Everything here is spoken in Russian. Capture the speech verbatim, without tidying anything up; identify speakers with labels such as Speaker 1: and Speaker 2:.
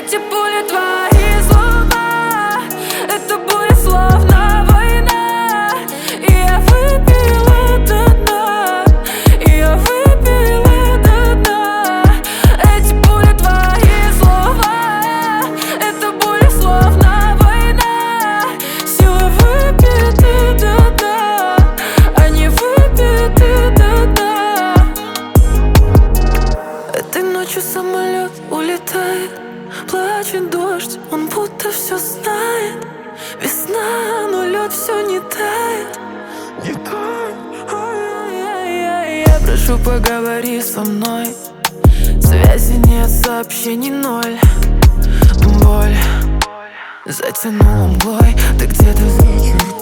Speaker 1: Эти пули твои слова, это были словно война. И я выпила до дна, и я выпила до дна. Эти пули твои слова, это были словно война. Сила выпиты до дна, они выпиты до дна. Этой ночью самолет улетает, плачет дождь, он будто все знает. Весна, но лед все не тает, не тает. Ай-яй-яй-яй. Я прошу, поговори со мной. Связи нет, сообщений ноль. Боль затянула мглой, ты где-то за чертой.